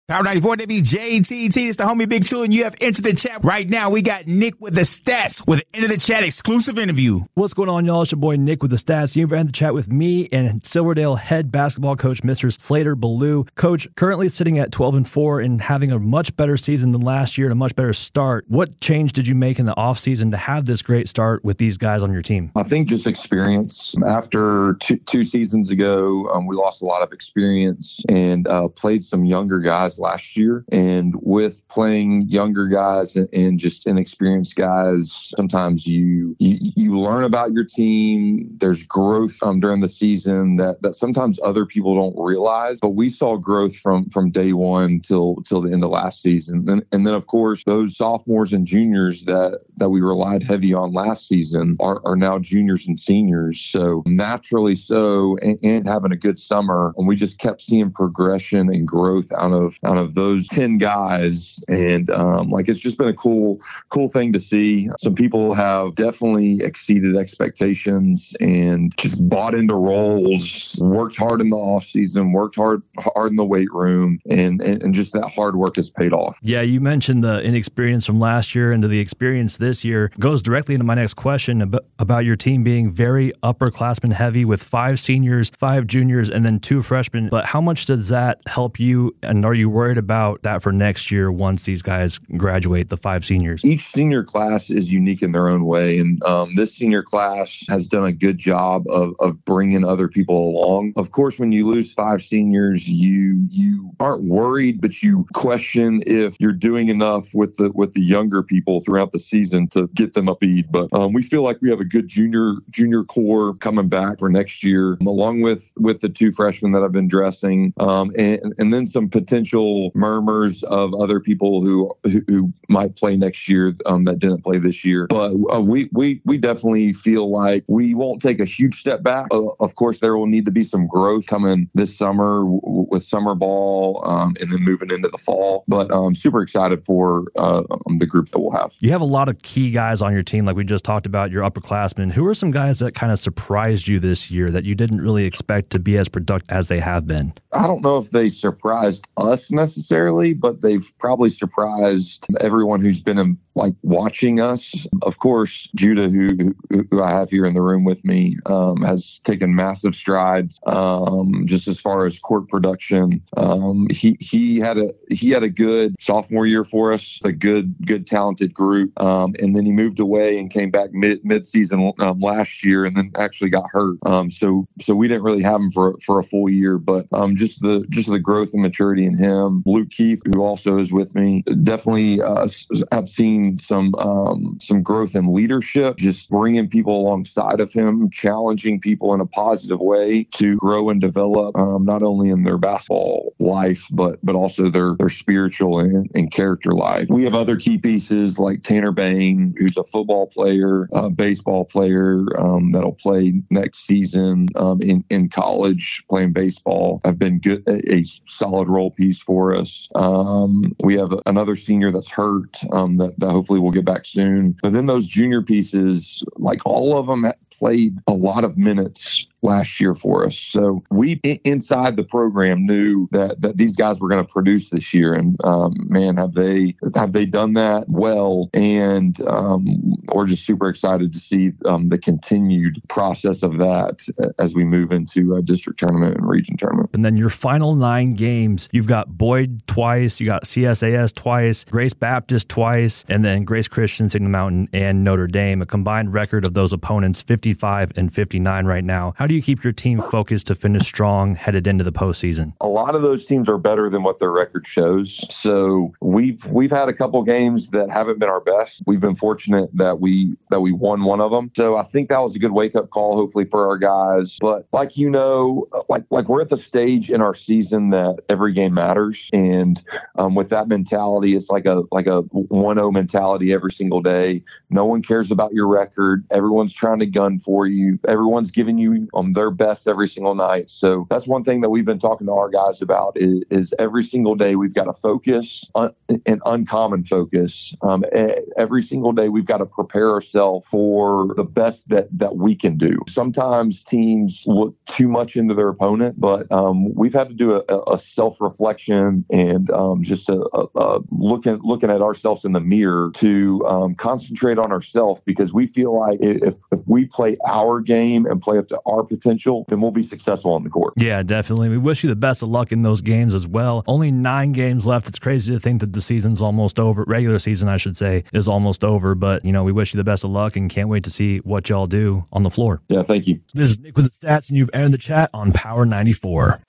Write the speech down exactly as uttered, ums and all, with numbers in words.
Power ninety-four W J T T. It's the homie Big Two, and you have entered the chat right now. We got Nick with the stats with an Into the Chat exclusive interview. What's going on, y'all? It's your boy Nick with the stats. You've entered the chat with me and Silverdale head basketball coach, Mister Slater Ballou. Coach, currently sitting at twelve and four and having a much better season than last year and a much better start. What change did you make in the offseason to have this great start with these guys on your team? I think just experience. After two, two seasons ago, um, we lost a lot of experience and uh, played some younger guys last year. And with playing younger guys and, and just inexperienced guys, sometimes you, you you learn about your team. There's growth um, during the season that, that sometimes other people don't realize. But we saw growth from from day one till till the end of last season. And, and then, of course, those sophomores and juniors that, that we relied heavy on last season are, are now juniors and seniors. So naturally so, and, and having a good summer. And we just kept seeing progression and growth out of out of those ten guys. And um, like, it's just been a cool, cool thing to see. Some people have definitely exceeded expectations and just bought into roles, worked hard in the off season, worked hard, hard in the weight room. And, and, and just that hard work has paid off. Yeah, you mentioned the inexperience from last year into the experience this year. Goes directly into my next question about, about your team being very upperclassmen heavy with five seniors, five juniors, and then two freshmen. But how much does that help you? And are you worried about that for next year once these guys graduate, the five seniors? Each senior class is unique in their own way. And um, this senior class has done a good job of, of bringing other people along. Of course, when you lose five seniors, you you aren't worried, but you question if you're doing enough with the with the younger people throughout the season to get them up to speed. But um, we feel like we have a good junior junior core coming back for next year, along with with the two freshmen that I've been dressing, um, and and then some potential murmurs of other people who who, who might play next year um, that didn't play this year. But uh, we we we definitely feel like we won't take a huge step back. Uh, of course, there will need to be some growth coming this summer w- with summer ball um, and then moving into the fall. But I'm um, super excited for uh, um, the group that we'll have. You have a lot of key guys on your team, like we just talked about, your upperclassmen. Who are some guys that kind of surprised you this year that you didn't really expect to be as productive as they have been? I don't know if they surprised us necessarily, but they've probably surprised everyone who's been in, like watching us. Of course, Judah, who, who I have here in the room with me, um, has taken massive strides um, just as far as court production. Um, he he had a he had a good sophomore year for us, a good good talented group, um, and then he moved away and came back mid mid season um, last year, and then actually got hurt. Um, so so we didn't really have him for for a full year, but um, just the just the growth and maturity in him. Luke Keith, who also is with me, definitely uh, have seen some um, some growth in leadership, just bringing people alongside of him, challenging people in a positive way to grow and develop, um, not only in their basketball life, but but also their, their spiritual and, and character life. We have other key pieces like Tanner Bain, who's a football player, a baseball player um, that'll play next season um, in, in college playing baseball. Have been good, a, a solid role piece for us. Um, we have another senior that's hurt um, that, that hopefully we'll get back soon. But then those junior pieces, like all of them played a lot of minutes last year for us. So we inside the program knew that, that these guys were going to produce this year. And um, man, have they have they done that well. And um, we're just super excited to see um, the continued process of that as we move into a district tournament and region tournament. And then your final nine games, you've got Boyd twice, you got C S A S twice, Grace Baptist twice, and then Grace Christian, Signal Mountain, and Notre Dame. A combined record of those opponents, fifty-five and fifty-nine right now. How do you keep your team focused to finish strong headed into the postseason? A lot of those teams are better than what their record shows. So we've we've had a couple games that haven't been our best. We've been fortunate that we that we won one of them. So I think that was a good wake up call, hopefully, for our guys. But like you know, like like we're at the stage in our season that every game matters, and um, with that mentality, it's like a like a one oh mentality every single day. No one cares about your record. Everyone's trying to gun for you. Everyone's giving you um, their best every single night. So that's one thing that we've been talking to our guys about is, is every single day we've got to focus, un- an uncommon focus. Um, every single day we've got to prepare ourselves for the best that, that we can do. Sometimes teams look too much into their opponent, but um, we've had to do a, a self-reflection and um, just a, a, a looking looking at ourselves in the mirror to um, concentrate on ourselves, because we feel like if, if we play our game and play up to our potential, then we'll be successful on the court. Yeah, definitely. We wish you the best of luck in those games as well. Only nine games left. It's crazy to think that the season's almost over. Regular season, I should say, is almost over. But, you know, we wish you the best of luck and can't wait to see what y'all do on the floor. Yeah, thank you. This is Nick with the Stats, and you've entered the chat on Power ninety-four.